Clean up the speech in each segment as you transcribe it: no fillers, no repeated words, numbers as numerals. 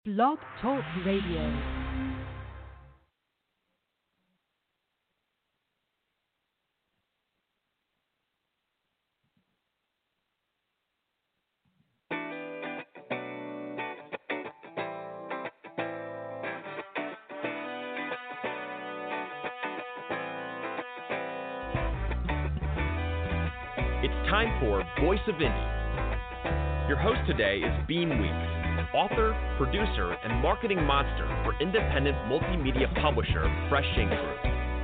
Blog Talk Radio. It's time for Voice of Indie. Your host today is Beam Weeks, author, producer, and marketing monster for independent multimedia publisher Fresh Ink Group.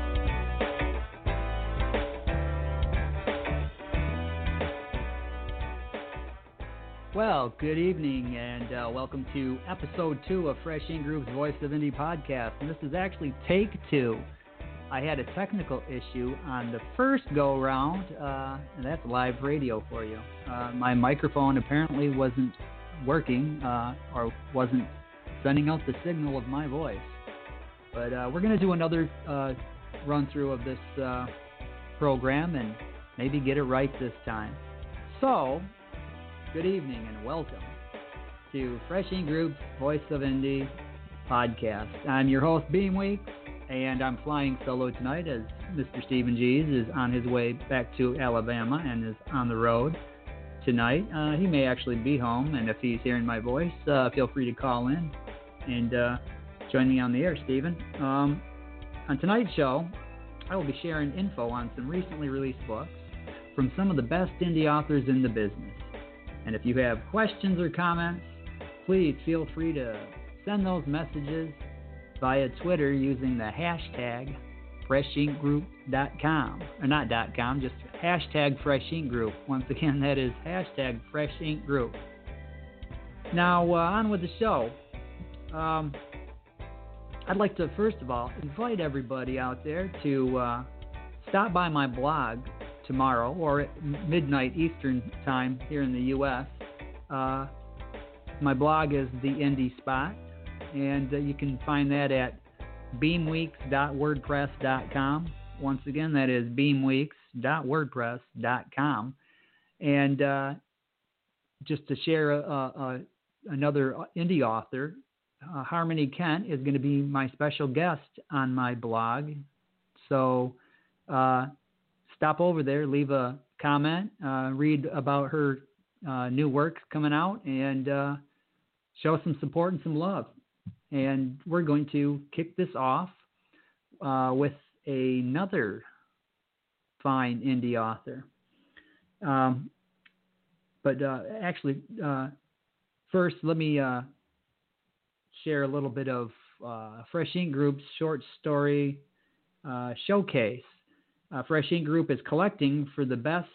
Well, good evening, and welcome to episode 2 of Fresh Ink Group's Voice of Indie podcast. And this is actually take 2. I had a technical issue on the first go-round, and that's live radio for you. My microphone apparently wasn't working or wasn't sending out the signal of my voice. But we're going to do another run-through of this program and maybe get it right this time. So, good evening and welcome to Fresh Ink Group's Voice of Indie podcast. I'm your host, Beam Week. And I'm flying solo tonight as Mr. Stephen Gies is on his way back to Alabama and is on the road tonight. He may actually be home, and if he's hearing my voice, feel free to call in and join me on the air, Stephen. On tonight's show, I will be sharing info on some recently released books from some of the best indie authors in the business. And if you have questions or comments, please feel free to send those messages via Twitter using the hashtag FreshInkGroup.com. Or not .com, just hashtag FreshInkGroup. Once again, that is hashtag FreshInkGroup. Now, on with the show. I'd like to, first of all, invite everybody out there to stop by my blog tomorrow, or at midnight Eastern time here in the U.S. My blog is The Indie Spot. And you can find that at beamweeks.wordpress.com. Once again, that is beamweeks.wordpress.com. And just to share another indie author, Harmony Kent is going to be my special guest on my blog. So stop over there, leave a comment, read about her new work coming out, and show some support and some love. And we're going to kick this off with another fine indie author. But first, let me share a little bit of Fresh Ink Group's short story showcase. Fresh Ink Group is collecting the best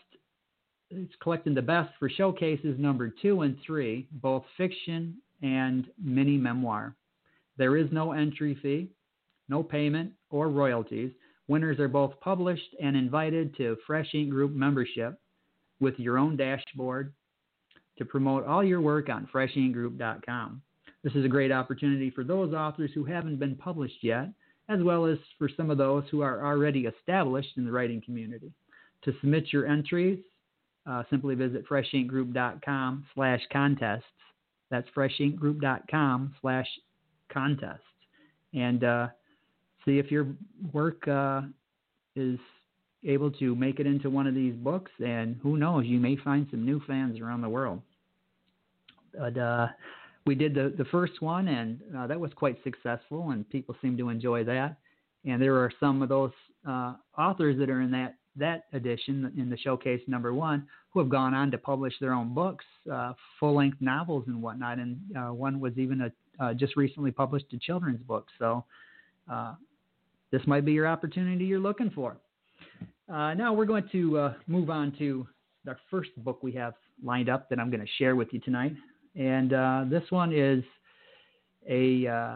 for showcases number 2 and 3, both fiction and mini memoir. There is no entry fee, no payment, or royalties. Winners are both published and invited to Fresh Ink Group membership with your own dashboard to promote all your work on FreshInkGroup.com. This is a great opportunity for those authors who haven't been published yet, as well as for some of those who are already established in the writing community. To submit your entries, simply visit FreshInkGroup.com/contests. That's FreshInkGroup.com/contests. And see if your work is able to make it into one of these books, and who knows, you may find some new fans around the world. But we did the first one, and that was quite successful, and people seem to enjoy that. And there are some of those authors that are in that edition, in the showcase number 1, who have gone on to publish their own books, full-length novels and whatnot, and one was even just recently published a children's book. So this might be your opportunity you're looking for. Now we're going to move on to our first book we have lined up that I'm going to share with you tonight. And this one is a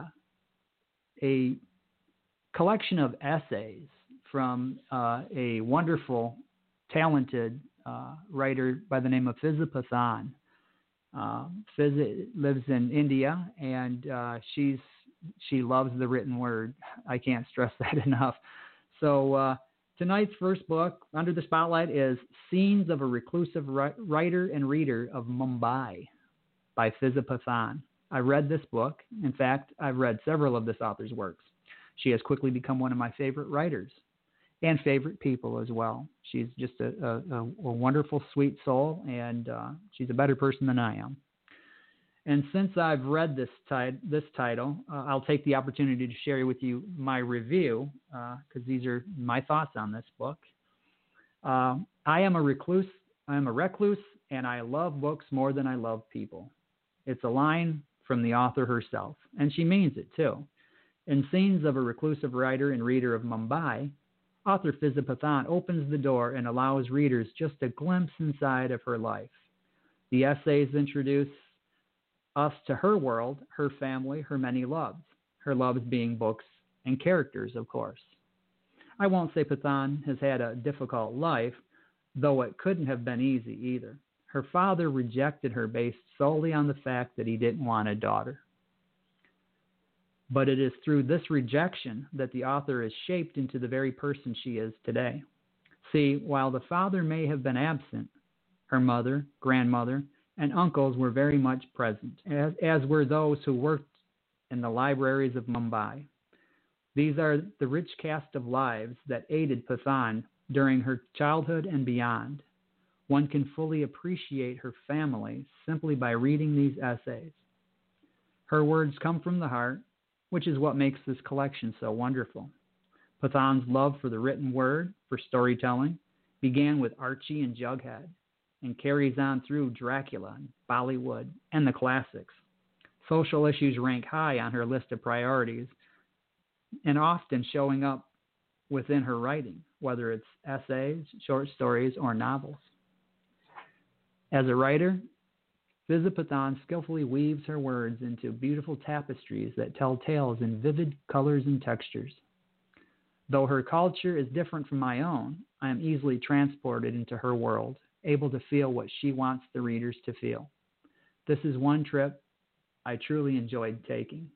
collection of essays from a wonderful, talented writer by the name of Fiza Pathan. Fiza lives in India, and she loves the written word. I can't stress that enough. So tonight's first book under the spotlight is Scenes of a Reclusive Writer and Reader of Mumbai by Fiza Pathan. I read this book. In fact, I've read several of this author's works. She has quickly become one of my favorite writers and favorite people as well. She's just a wonderful, sweet soul, and she's a better person than I am. And since I've read this title, I'll take the opportunity to share with you my review, because these are my thoughts on this book. I am a recluse, and I love books more than I love people. It's a line from the author herself, and she means it too. In Scenes of a Reclusive Writer and Reader of Mumbai, author Fiza Pathan opens the door and allows readers just a glimpse inside of her life. The essays introduce us to her world, her family, her many loves. Her loves being books and characters, of course. I won't say Pathan has had a difficult life, though it couldn't have been easy either. Her father rejected her based solely on the fact that he didn't want a daughter. But it is through this rejection that the author is shaped into the very person she is today. See, while the father may have been absent, her mother, grandmother, and uncles were very much present, as were those who worked in the libraries of Mumbai. These are the rich cast of lives that aided Pathan during her childhood and beyond. One can fully appreciate her family simply by reading these essays. Her words come from the heart, which is what makes this collection so wonderful. Pathan's love for the written word, for storytelling, began with Archie and Jughead, and carries on through Dracula and Bollywood and the classics. Social issues rank high on her list of priorities, and often showing up within her writing, whether it's essays, short stories, or novels. As a writer, Fiza Pathan skillfully weaves her words into beautiful tapestries that tell tales in vivid colors and textures. Though her culture is different from my own, I am easily transported into her world, able to feel what she wants the readers to feel. This is one trip I truly enjoyed taking.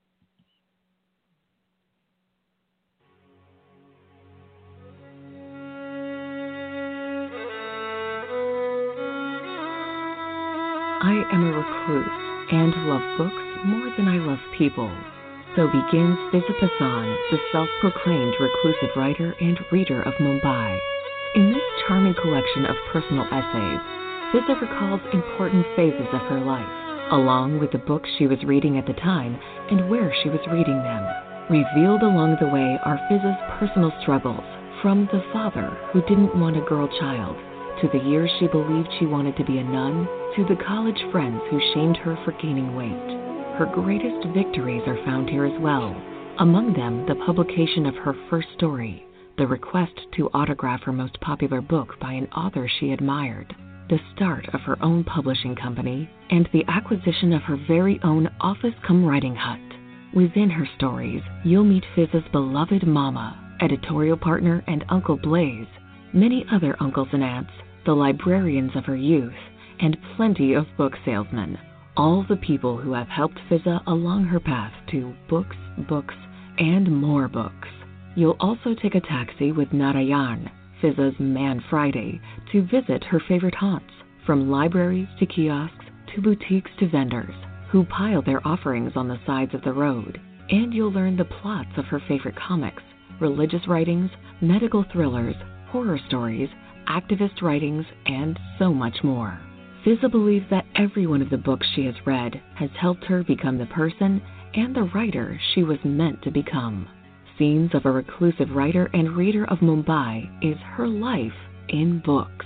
I am a recluse and love books more than I love people. So begins Fiza Pathan, the self-proclaimed reclusive writer and reader of Mumbai. In this charming collection of personal essays, Fiza recalls important phases of her life, along with the books she was reading at the time and where she was reading them. Revealed along the way are Fiza's personal struggles, from the father who didn't want a girl child, to the years she believed she wanted to be a nun, to the college friends who shamed her for gaining weight. Her greatest victories are found here as well, among them the publication of her first story, the request to autograph her most popular book by an author she admired, the start of her own publishing company, and the acquisition of her very own office-cum-writing hut. Within her stories, you'll meet Fiza's beloved mama, editorial partner and Uncle Blaze, many other uncles and aunts, the librarians of her youth, and plenty of book salesmen, all the people who have helped Fiza along her path to books, and more books. You'll also take a taxi with Narayan, Fiza's Man Friday, to visit her favorite haunts, from libraries to kiosks to boutiques to vendors, who pile their offerings on the sides of the road. And you'll learn the plots of her favorite comics, religious writings, medical thrillers, horror stories, activist writings, and so much more. Fiza believes that every one of the books she has read has helped her become the person and the writer she was meant to become. Scenes of a Reclusive Writer and Reader of Mumbai is her life in books.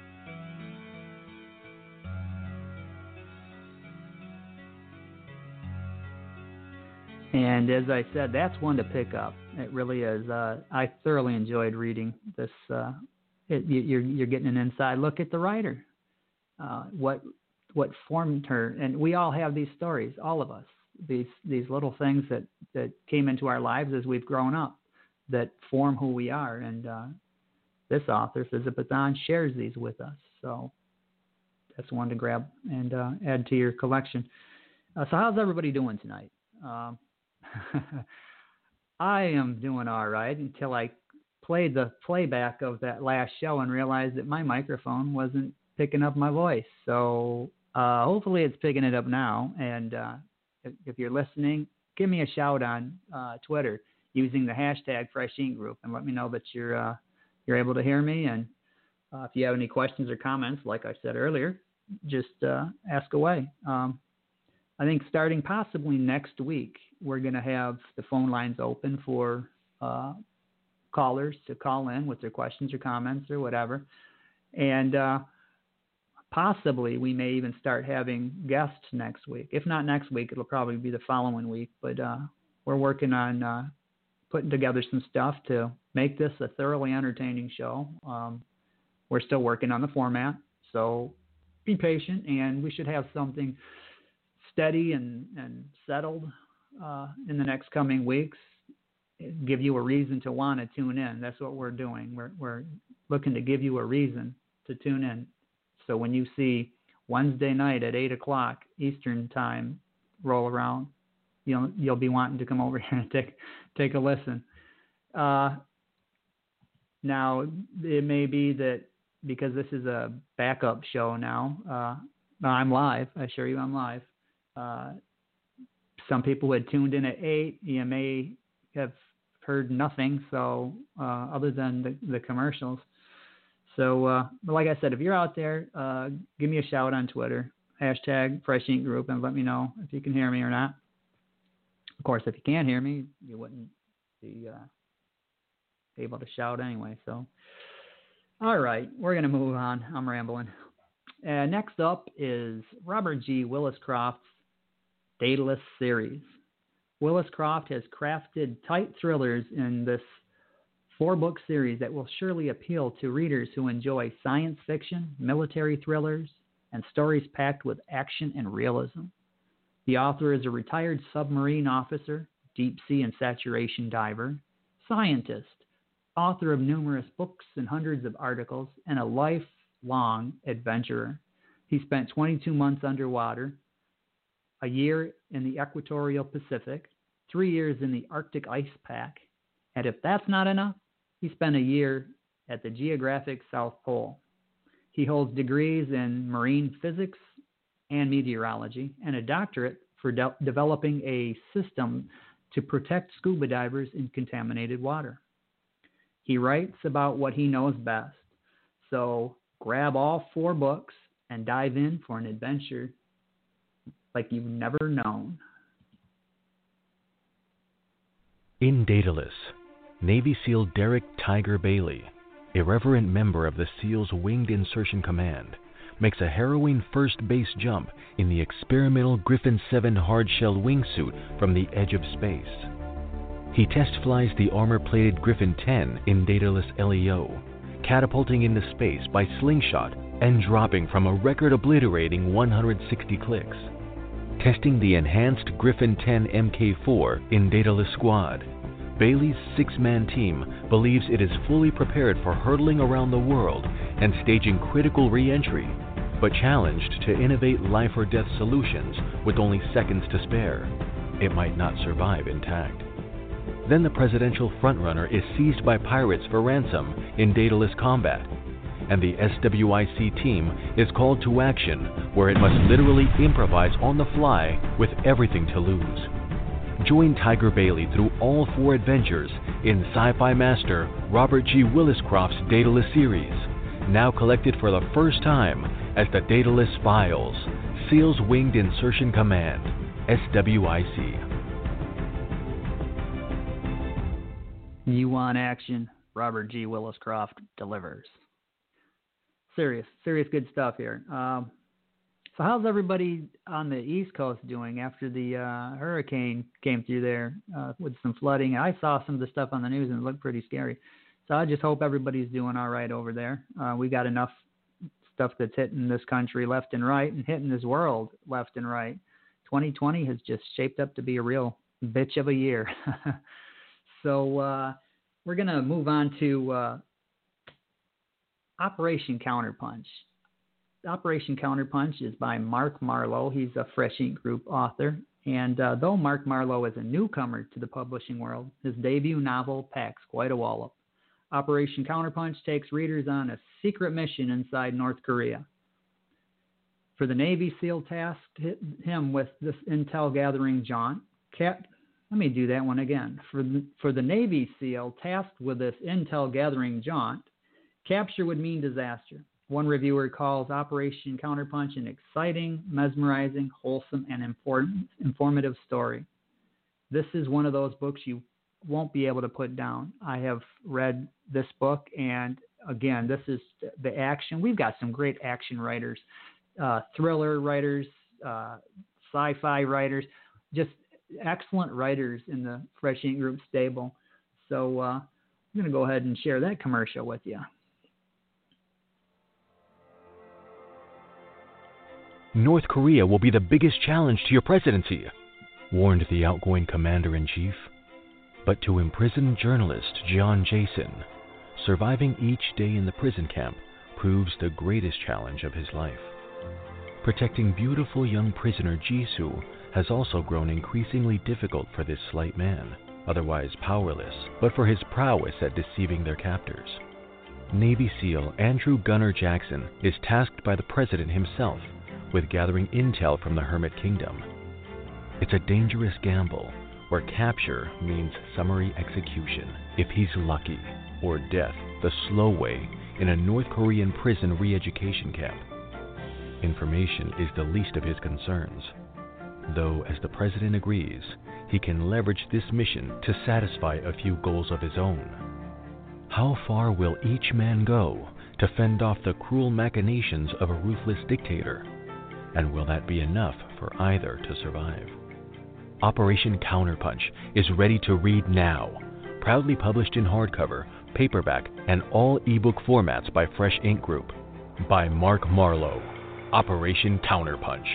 And as I said, that's one to pick up. It really is. I thoroughly enjoyed reading this. You're getting an inside look at the writer. What formed her, and we all have these stories, all of us. These little things that came into our lives as we've grown up, that form who we are. And this author, Fiza Pathan, shares these with us. So that's one to grab and add to your collection. So how's everybody doing tonight? I am doing all right until I played the playback of that last show and realized that my microphone wasn't picking up my voice. So hopefully it's picking it up now. And if you're listening, give me a shout on Twitter using the hashtag Fresh Ink Group and let me know that you're able to hear me. And if you have any questions or comments, like I said earlier, just ask away. I think starting possibly next week, we're going to have the phone lines open for callers to call in with their questions or comments or whatever. And possibly we may even start having guests next week. If not next week, it'll probably be the following week. But we're working on putting together some stuff to make this a thoroughly entertaining show. We're still working on the format, so be patient, and we should have something steady and settled in the next coming weeks. Give you a reason to want to tune in. That's what we're doing. We're looking to give you a reason to tune in. So when you see Wednesday night at 8 o'clock Eastern time roll around, you'll be wanting to come over here and take a listen. Now, it may be that because this is a backup show now, I'm live. I assure you I'm live. Some people had tuned in at 8. You may have heard nothing, so other than the commercials. So, like I said, if you're out there, give me a shout on Twitter, hashtag Fresh Ink Group, and let me know if you can hear me or not. Of course, if you can't hear me, you wouldn't be able to shout anyway. So, all right, we're going to move on. I'm rambling. Next up is Robert G. Williscroft's Daedalus series. Williscroft has crafted tight thrillers in this 4-book series that will surely appeal to readers who enjoy science fiction, military thrillers, and stories packed with action and realism. The author is a retired submarine officer, deep sea and saturation diver, scientist, author of numerous books and hundreds of articles, and a lifelong adventurer. He spent 22 months underwater, a year in the equatorial Pacific, 3 years in the Arctic ice pack, and if that's not enough, he spent a year at the geographic South Pole. He holds degrees in marine physics and meteorology and a doctorate for developing a system to protect scuba divers in contaminated water. He writes about what he knows best. So grab all 4 books and dive in for an adventure like you've never known. In Daedalus, Navy SEAL Derek Tiger Bailey, irreverent member of the SEAL's Winged Insertion Command, makes a harrowing first base jump in the experimental Griffin 7 hard-shell wingsuit from the edge of space. He test flies the armor-plated Griffin 10 in Daedalus LEO, catapulting into space by slingshot and dropping from a record-obliterating 160 clicks. Testing the enhanced Griffin 10 Mk4 in Daedalus Squad, Bailey's 6-man team believes it is fully prepared for hurtling around the world and staging critical re-entry, but challenged to innovate life-or-death solutions with only seconds to spare. It might not survive intact. Then the presidential frontrunner is seized by pirates for ransom in Daedalus Combat, and the SWIC team is called to action where it must literally improvise on the fly with everything to lose. Join Tiger Bailey through all 4 adventures in Sci-Fi Master Robert G. Williscroft's Daedalus series, now collected for the first time as the Daedalus Files, SEAL's Winged Insertion Command, SWIC. You want action, Robert G. Williscroft delivers. Serious good stuff here. So how's everybody on the East Coast doing after the hurricane came through there with some flooding? I saw some of the stuff on the news and it looked pretty scary. So I just hope everybody's doing all right over there. We got enough stuff that's hitting this country left and right and hitting this world left and right. 2020 has just shaped up to be a real bitch of a year. So we're going to move on to Operation Counterpunch. Operation Counterpunch is by Mark Marlowe. He's a Fresh Ink Group author. And though Mark Marlowe is a newcomer to the publishing world, his debut novel packs quite a wallop. Operation Counterpunch takes readers on a secret mission inside North Korea. For the Navy SEAL tasked him with this intel gathering jaunt, let me do that one again. For the Navy SEAL tasked with this intel gathering jaunt, capture would mean disaster. One reviewer calls Operation Counterpunch an exciting, mesmerizing, wholesome, and informative story. This is one of those books you won't be able to put down. I have read this book, and again, this is the action. We've got some great action writers, thriller writers, sci-fi writers, just excellent writers in the Fresh Ink Group stable. So I'm going to go ahead and share that commercial with you. North Korea will be the biggest challenge to your presidency, warned the outgoing commander-in-chief. But to imprisoned journalist John Jason, surviving each day in the prison camp proves the greatest challenge of his life. Protecting beautiful young prisoner Jisoo has also grown increasingly difficult for this slight man, otherwise powerless, but for his prowess at deceiving their captors. Navy SEAL Andrew Gunner Jackson is tasked by the president himself with gathering intel from the Hermit Kingdom. It's a dangerous gamble where capture means summary execution, if he's lucky, or death the slow way in a North Korean prison re-education camp. Information is the least of his concerns, though as the president agrees, he can leverage this mission to satisfy a few goals of his own. How far will each man go to fend off the cruel machinations of a ruthless dictator? And will that be enough for either to survive? Operation Counterpunch is ready to read now. Proudly published in hardcover, paperback, and all ebook formats by Fresh Ink Group. By Mark Marlowe. Operation Counterpunch.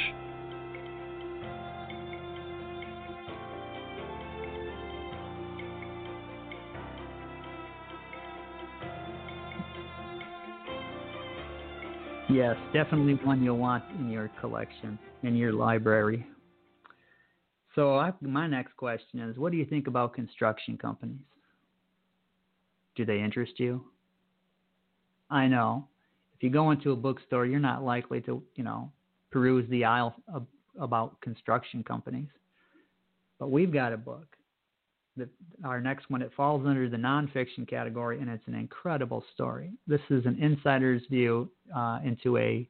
Yes, definitely one you'll want in your collection, in your library. So my next question is, what do you think about construction companies? Do they interest you? I know. If you go into a bookstore, you're not likely to, peruse the aisle about construction companies. But we've got a book. Our next one, it falls under the nonfiction category, and it's an incredible story. This is an insider's view into a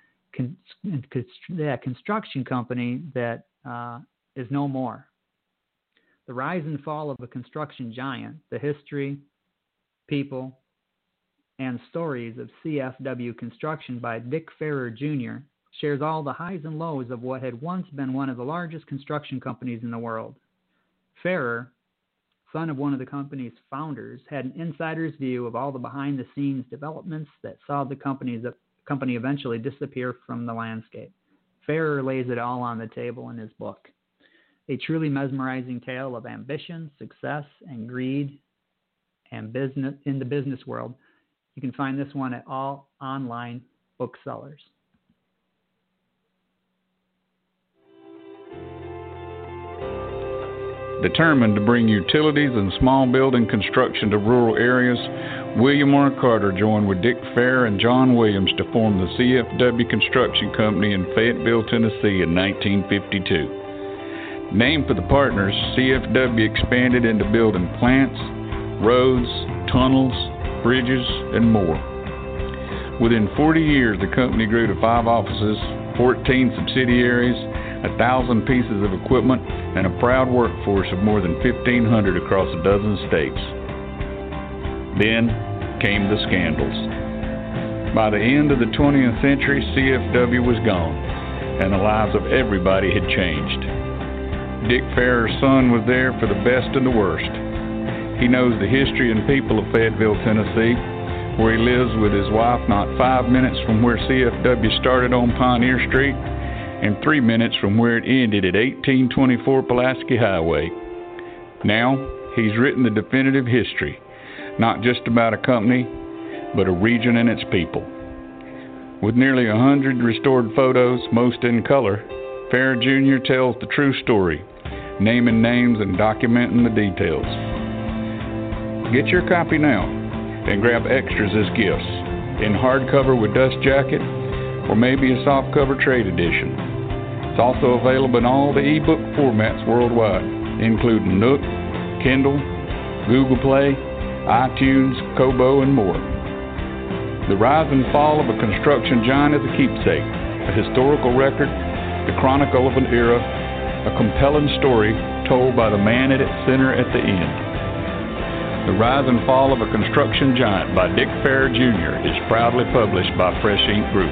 construction company that is no more. The rise and fall of a construction giant, the history, people, and stories of CFW Construction by Dick Farrer Jr. shares all the highs and lows of what had once been one of the largest construction companies in the world. Farrer, son of one of the company's founders, had an insider's view of all the behind-the-scenes developments that saw the company eventually disappear from the landscape. Farrer lays it all on the table in his book. A truly mesmerizing tale of ambition, success, and greed and business in the business world. You can find this one at all online booksellers. Determined to bring utilities and small building construction to rural areas, William R. Carter joined with Dick Farrer and John Williams to form the CFW Construction Company in Fayetteville, Tennessee in 1952. Named for the partners, CFW expanded into building plants, roads, tunnels, bridges, and more. Within 40 years, the company grew to 5 offices, 14 subsidiaries, 1,000 pieces of equipment, and a proud workforce of more than 1,500 across a dozen states. Then came the scandals. By the end of the 20th century, CFW was gone, and the lives of everybody had changed. Dick Farrer's son was there for the best and the worst. He knows the history and people of Fayetteville, Tennessee, where he lives with his wife not 5 minutes from where CFW started on Pioneer Street, and 3 minutes from where it ended at 1824 Pulaski Highway. Now, he's written the definitive history, not just about a company, but a region and its people. With nearly 100 restored photos, most in color, Farrer Jr. tells the true story, naming names and documenting the details. Get your copy now and grab extras as gifts in hardcover with dust jacket, or maybe a softcover trade edition. It's also available in all the ebook formats worldwide, including Nook, Kindle, Google Play, iTunes, Kobo, and more. The Rise and Fall of a Construction Giant is a keepsake, a historical record, the chronicle of an era, a compelling story told by the man at its center at the end. The Rise and Fall of a Construction Giant by Dick Fair Jr. is proudly published by Fresh Ink Group.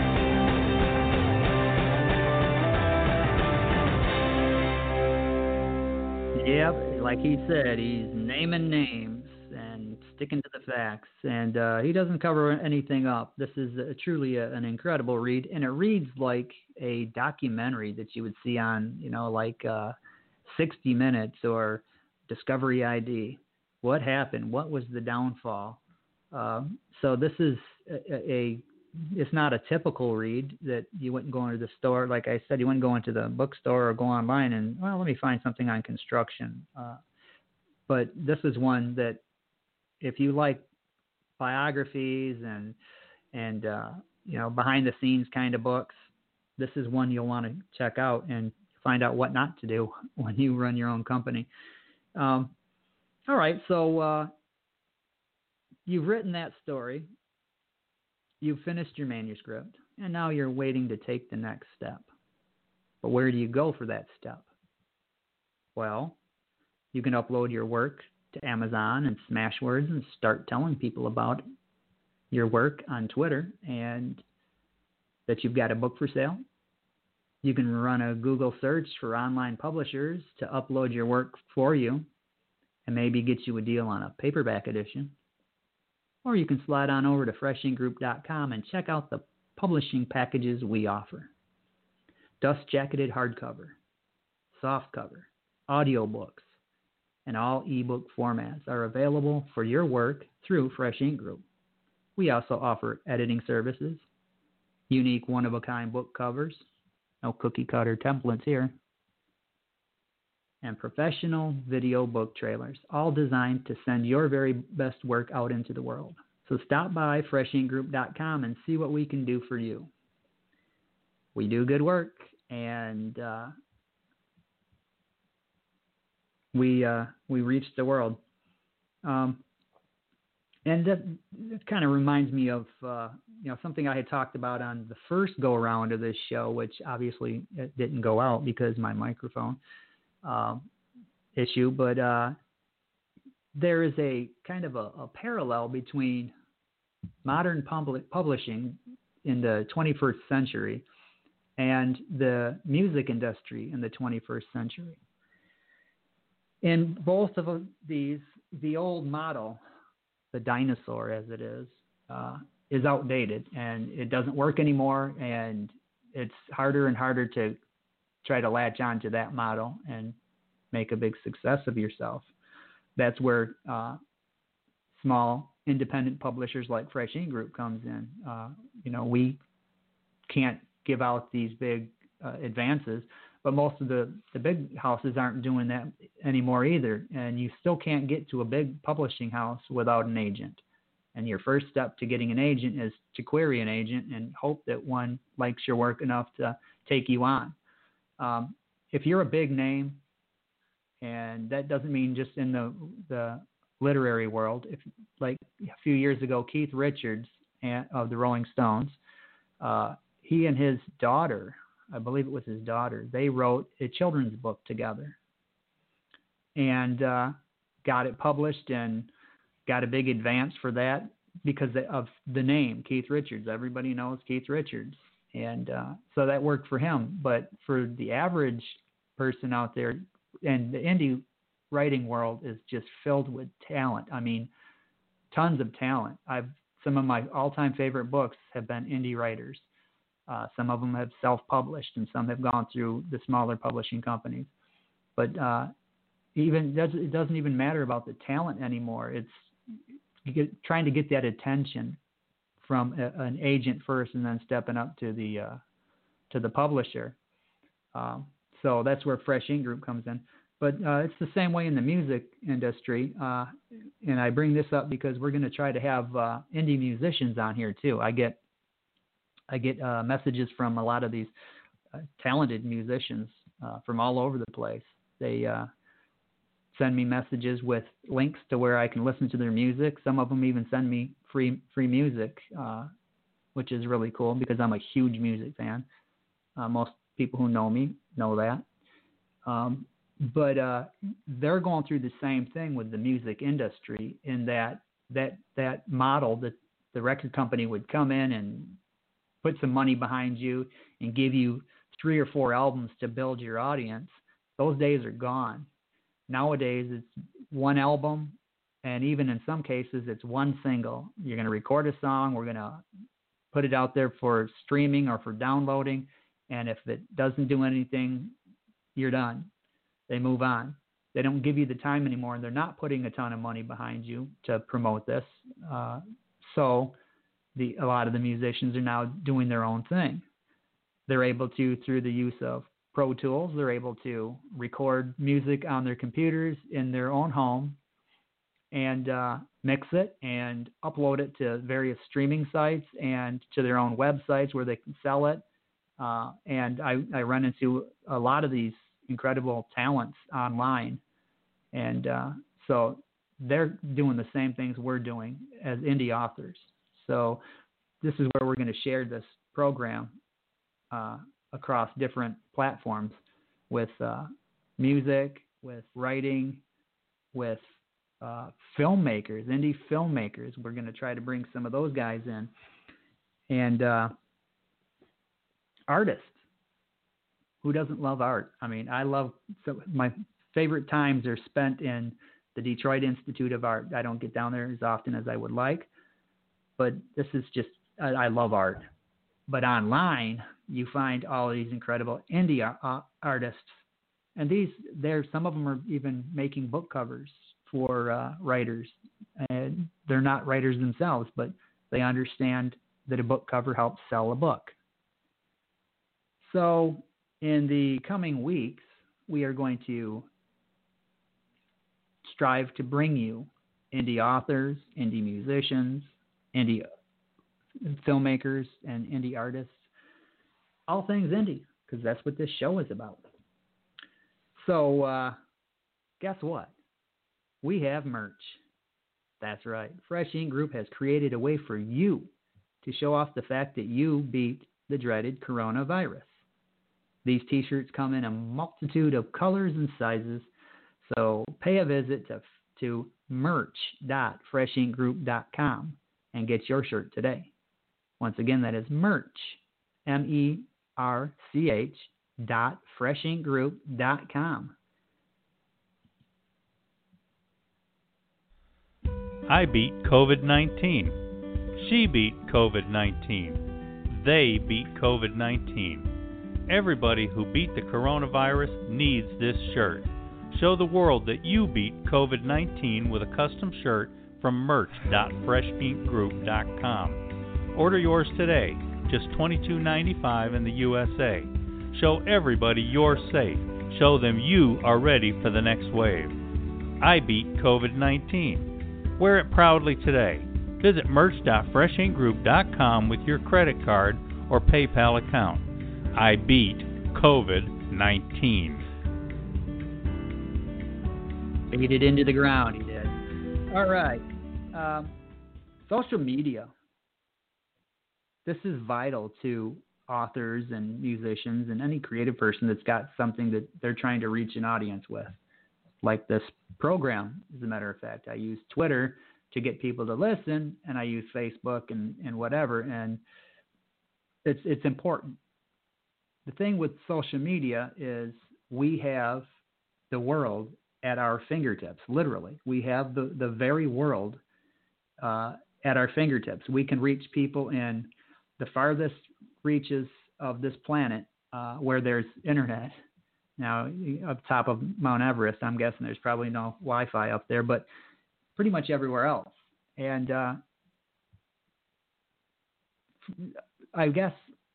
Yep, like he said, he's naming names and sticking to the facts, and he doesn't cover anything up. This is truly an incredible read, and it reads like a documentary that you would see on, 60 Minutes or Discovery ID. What happened? What was the downfall? So this is it's not a typical read that you wouldn't go into the store. Like I said, you wouldn't go into the bookstore or go online and, well, let me find something on construction. But this is one that if you like biographies and behind the scenes kind of books, this is one you'll want to check out and find out what not to do when you run your own company. All right, so you've written that story, you've finished your manuscript, and now you're waiting to take the next step. But where do you go for that step? Well, you can upload your work to Amazon and Smashwords and start telling people about your work on Twitter and that you've got a book for sale. You can run a Google search for online publishers to upload your work for you and maybe get you a deal on a paperback edition. Or you can slide on over to freshinkgroup.com and check out the publishing packages we offer. Dust-jacketed hardcover, softcover, audiobooks, and all ebook formats are available for your work through Fresh Ink Group. We also offer editing services, unique one-of-a-kind book covers, no cookie-cutter templates here, and professional video book trailers, all designed to send your very best work out into the world. So stop by freshinkgroup.com and see what we can do for you. We do good work, and we reach the world. And that kind of reminds me of something I had talked about on the first go-around of this show, which obviously it didn't go out because of my microphone issue. But there is a kind of a parallel between modern publishing in the 21st century and the music industry in the 21st century. In both of these, the old model, the dinosaur as it is outdated, and it doesn't work anymore, and it's harder and harder to try to latch on to that model and make a big success of yourself. That's where small independent publishers like Fresh Ink Group comes in. We can't give out these big advances, but most of the big houses aren't doing that anymore either. And you still can't get to a big publishing house without an agent. And your first step to getting an agent is to query an agent and hope that one likes your work enough to take you on. If you're a big name, and that doesn't mean just in the literary world. If, like a few years ago, Keith Richards of the Rolling Stones, he and his daughter, I believe it was his daughter, they wrote a children's book together and got it published and got a big advance for that because of the name, Keith Richards. Everybody knows Keith Richards. And so that worked for him. But for the average person out there, and the indie writing world is just filled with talent. I mean, tons of talent. Some of my all-time favorite books have been indie writers. Some of them have self-published, and some have gone through the smaller publishing companies. But it doesn't even matter about the talent anymore. It's trying to get that attention from an agent first, and then stepping up to the publisher. So that's where Fresh Ink Group comes in. But it's the same way in the music industry. And I bring this up because we're going to try to have indie musicians on here too. I get I get messages from a lot of these talented musicians from all over the place. They send me messages with links to where I can listen to their music. Some of them even send me free music, which is really cool because I'm a huge music fan. Most people who know me know that. But they're going through the same thing with the music industry in that model that the record company would come in and put some money behind you and give you 3 or 4 albums to build your audience. Those days are gone. Nowadays, it's one album, and even in some cases, it's one single. You're going to record a song. We're going to put it out there for streaming or for downloading, and if it doesn't do anything, you're done. They move on. They don't give you the time anymore, and they're not putting a ton of money behind you to promote this. So a lot of the musicians are now doing their own thing. They're able to, through the use of Pro Tools, they're able to record music on their computers in their own home and mix it and upload it to various streaming sites and to their own websites where they can sell it. And I run into a lot of these incredible talents online. And so they're doing the same things we're doing as indie authors. So this is where we're going to share this program across different platforms with music, with writing, with filmmakers, indie filmmakers. We're going to try to bring some of those guys in. And artists. Who doesn't love art? I mean, my favorite times are spent in the Detroit Institute of Art. I don't get down there as often as I would like, but this is just, I love art. But online, you find all these incredible indie artists, and some of them are even making book covers for writers, and they're not writers themselves, but they understand that a book cover helps sell a book. So in the coming weeks, we are going to strive to bring you indie authors, indie musicians, indie filmmakers, and indie artists, all things indie, because that's what this show is about. So guess what? We have merch. That's right. Fresh Ink Group has created a way for you to show off the fact that you beat the dreaded coronavirus. These t-shirts come in a multitude of colors and sizes, so pay a visit to merch.freshinkgroup.com and get your shirt today. Once again, that is merch, merch.freshinkgroup.com. I beat COVID-19. She beat COVID-19. They beat COVID-19. Everybody who beat the coronavirus needs this shirt. Show the world that you beat COVID-19 with a custom shirt from merch.freshinkgroup.com. Order yours today, just $22.95 in the USA. Show everybody you're safe. Show them you are ready for the next wave. I beat COVID-19. Wear it proudly today. Visit merch.freshinkgroup.com with your credit card or PayPal account. I beat COVID-19. Beat it into the ground, he did. All right. Social media. This is vital to authors and musicians and any creative person that's got something that they're trying to reach an audience with. Like this program, as a matter of fact. I use Twitter to get people to listen, and I use Facebook and whatever, and it's important. The thing with social media is we have the world at our fingertips, literally. We have the very world at our fingertips. We can reach people in the farthest reaches of this planet where there's internet. Now, up top of Mount Everest, I'm guessing there's probably no Wi-Fi up there, but pretty much everywhere else. And I guess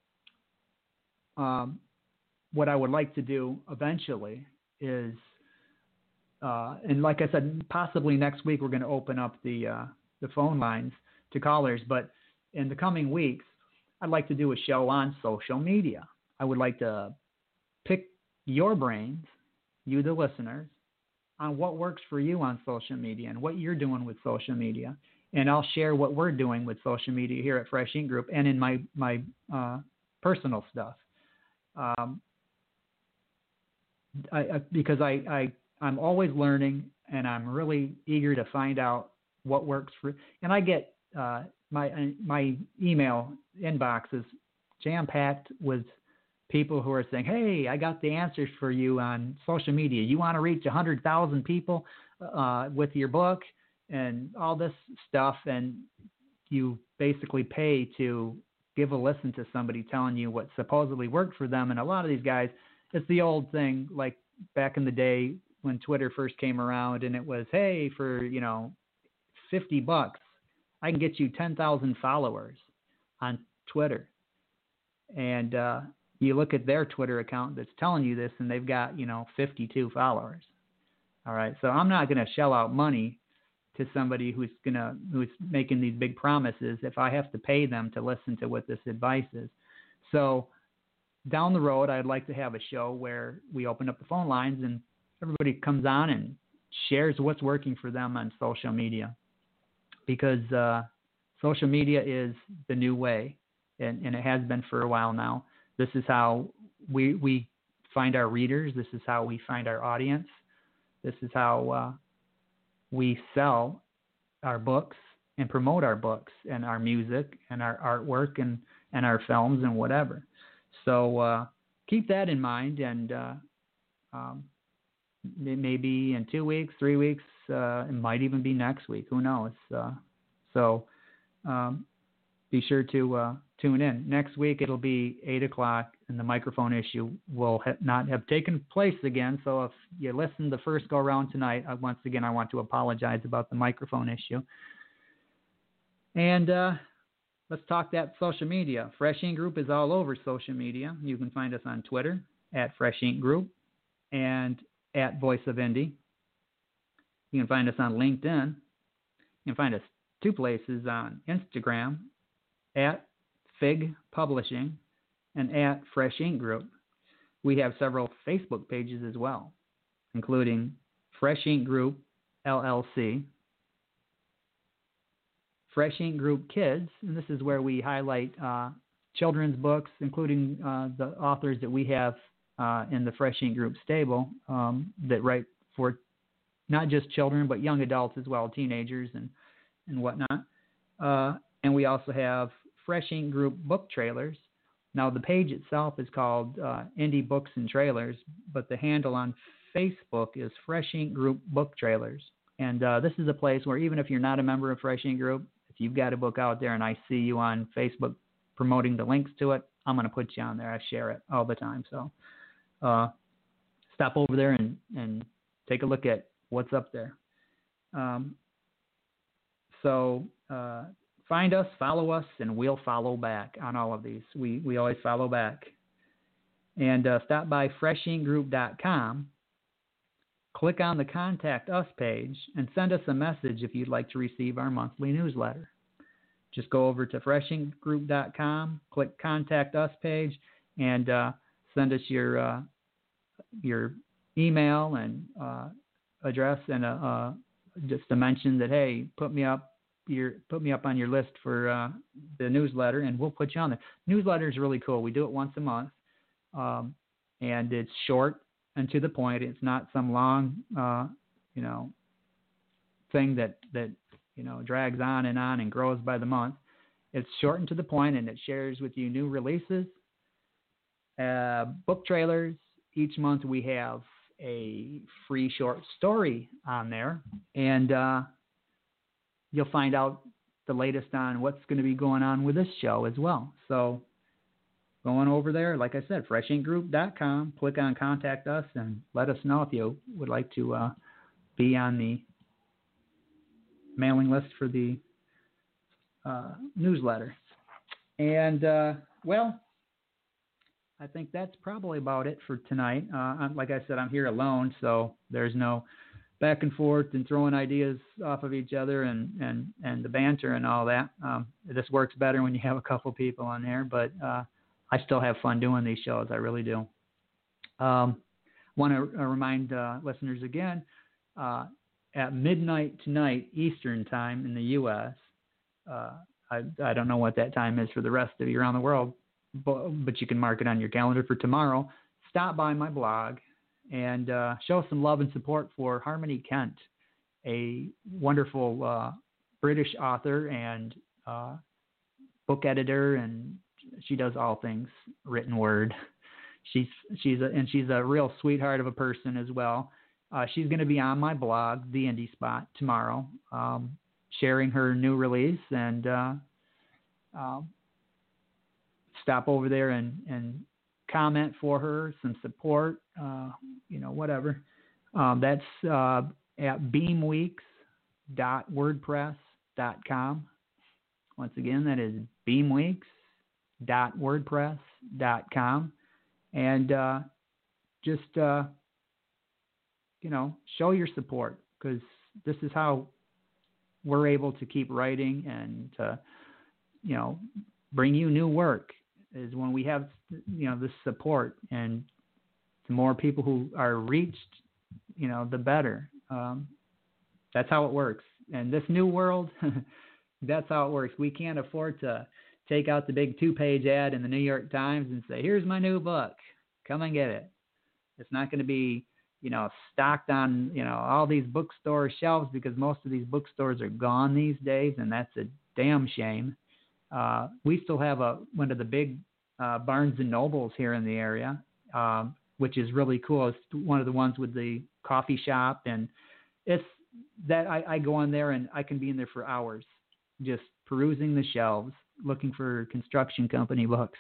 what I would like to do eventually is, and like I said, possibly next week we're going to open up the phone lines to callers, but in the coming weeks, I'd like to do a show on social media. I would like to pick your brains, you the listeners, on what works for you on social media and what you're doing with social media. And I'll share what we're doing with social media here at Fresh Ink Group and in my personal stuff. Because I'm always learning, and I'm really eager to find out what works for. And I get my email inbox is jam-packed with people who are saying, hey, I got the answers for you on social media. You want to reach 100,000 people with your book and all this stuff, and you basically pay to give a listen to somebody telling you what supposedly worked for them. And a lot of these guys, it's the old thing, like back in the day when Twitter first came around, and it was, hey, for, $50, I can get you 10,000 followers on Twitter. And you look at their Twitter account that's telling you this, and they've got, 52 followers. All right. So I'm not going to shell out money to somebody who's making these big promises if I have to pay them to listen to what this advice is. So down the road, I'd like to have a show where we open up the phone lines and everybody comes on and shares what's working for them on social media, because social media is the new way, and it has been for a while now. This is how we find our readers. This is how we find our audience. This is how we sell our books and promote our books and our music and our artwork and our films and whatever. So keep that in mind, and maybe in 2 weeks, 3 weeks, it might even be next week. Who knows? So be sure to tune in. Next week it'll be 8 o'clock, and the microphone issue will not have taken place again. So if you listened the first go around tonight, once again, I want to apologize about the microphone issue. And let's talk that social media. Fresh Ink Group is all over social media. You can find us on Twitter at Fresh Ink Group and at Voice of Indie. You can find us on LinkedIn. You can find us 2 places on Instagram at Fig Publishing and at Fresh Ink Group. We have several Facebook pages as well, including Fresh Ink Group LLC, Fresh Ink Group Kids, and this is where we highlight children's books, including the authors that we have in the Fresh Ink Group stable that write for not just children, but young adults as well, teenagers and whatnot. And we also have Fresh Ink Group Book Trailers. Now, the page itself is called Indie Books and Trailers, but the handle on Facebook is Fresh Ink Group Book Trailers. And this is a place where even if you're not a member of Fresh Ink Group, if you've got a book out there and I see you on Facebook promoting the links to it, I'm going to put you on there. I share it all the time. So stop over there and take a look at what's up there. So find us, follow us, and we'll follow back on all of these. We always follow back. And stop by freshinkgroup.com. Click on the Contact Us page and send us a message if you'd like to receive our monthly newsletter. Just go over to freshinkgroup.com, click Contact Us page, and send us your email and address, and just to mention that, hey, put me up on your list for the newsletter, and we'll put you on there. Newsletter is really cool. We do it once a month, and it's short and to the point. It's not some long, thing that drags on and grows by the month. It's short and to the point, and it shares with you new releases, book trailers. Each month we have a free short story on there, and you'll find out the latest on what's going to be going on with this show as well. So going over there, like I said, freshinkgroup.com, click on Contact Us, and let us know if you would like to be on the mailing list for the newsletter. And, I think that's probably about it for tonight. Like I said, I'm here alone, so there's no back and forth and throwing ideas off of each other and the banter and all that. This works better when you have a couple people on there, but I still have fun doing these shows. I really do. Want to remind listeners again, at midnight tonight Eastern time in the U.S., I don't know what that time is for the rest of you around the world, but you can mark it on your calendar for tomorrow. Stop by my blog and show some love and support for Harmony Kent, a wonderful British author and book editor, and she does all things written word. She's a real sweetheart of a person as well. She's going to be on my blog, The Indie Spot, tomorrow, sharing her new release, and stop over there and comment for her, some support, whatever. That's at beamweeks.wordpress.com. Once again, that is beamweeks.wordpress.com. And just, show your support, because this is how we're able to keep writing and to, bring you new work, is when we have, this support, and the more people who are reached, the better. That's how it works. And this new world, that's how it works. We can't afford to take out the big 2-page ad in the New York Times and say, here's my new book, come and get it. It's not going to be, stocked on, all these bookstore shelves, because most of these bookstores are gone these days, and that's a damn shame. We still have one of the big Barnes and Nobles here in the area, which is really cool. It's one of the ones with the coffee shop, and it's that I go on there and I can be in there for hours, just perusing the shelves, looking for construction company books.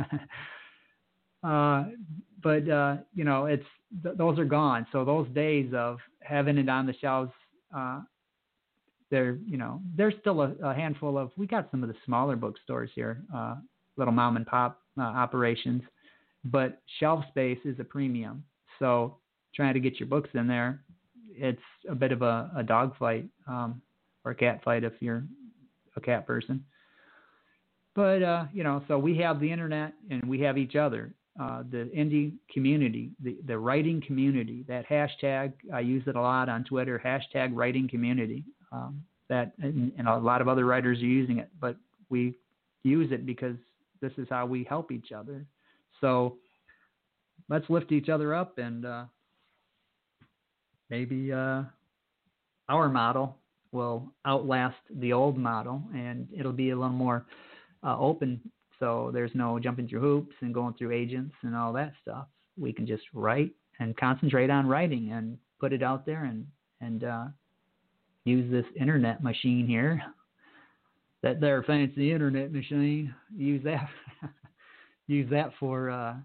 But it's those are gone. So those days of having it on the shelves, there's still a handful of. We got some of the smaller bookstores here, little mom and pop operations, but shelf space is a premium. So trying to get your books in there, it's a bit of a dog fight, or a cat fight if you're a cat person. But, so we have the internet and we have each other, the indie community, the writing community, that hashtag, I use it a lot on Twitter, hashtag writing community, that, and a lot of other writers are using it, but we use it because this is how we help each other. So let's lift each other up, and maybe our model will outlast the old model, and it'll be a little more open, so there's no jumping through hoops and going through agents and all that stuff. We can just write and concentrate on writing and put it out there and use this internet machine here, that there fancy internet machine. Use that for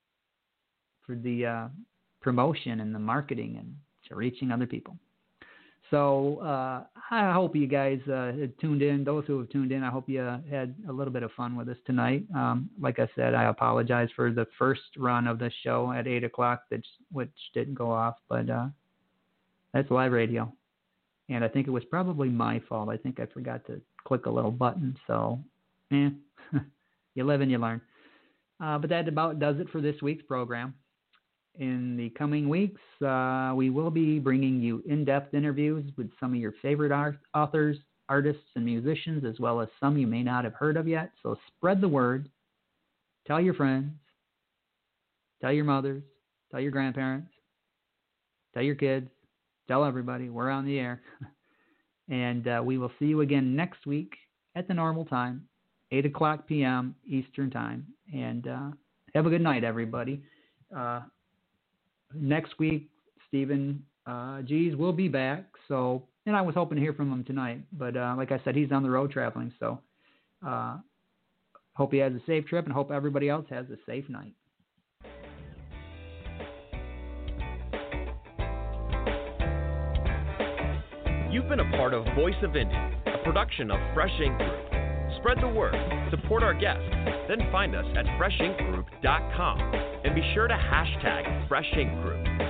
the promotion and the marketing and to reaching other people. So I hope you guys tuned in. Those who have tuned in, I hope you had a little bit of fun with us tonight. Like I said, I apologize for the first run of the show at 8 o'clock, which didn't go off, but that's live radio. And I think it was probably my fault. I think I forgot to click a little button. So, you live and you learn. But that about does it for this week's program. In the coming weeks, we will be bringing you in-depth interviews with some of your favorite authors, artists, and musicians, as well as some you may not have heard of yet. So spread the word. Tell your friends. Tell your mothers. Tell your grandparents. Tell your kids. Tell everybody. We're on the air. And we will see you again next week at the normal time, 8 o'clock p.m. Eastern Time. And have a good night, everybody. Next week, Stephen Gees will be back. So, and I was hoping to hear from him tonight, but like I said, he's on the road traveling. So, hope he has a safe trip, and hope everybody else has a safe night. You've been a part of Voice of Indie, a production of Fresh Ink Group. Spread the word, support our guests, then find us at freshinkgroup.com, and be sure to hashtag Fresh Ink Group.